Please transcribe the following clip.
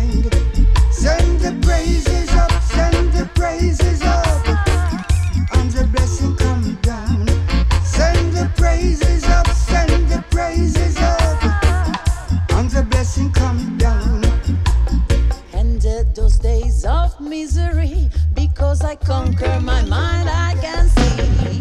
mind. Send the praises up, send the praises up, and the blessing come down. Send the praises up, send the praises up, and the blessing come down. Ended those days of misery because I conquer my mind.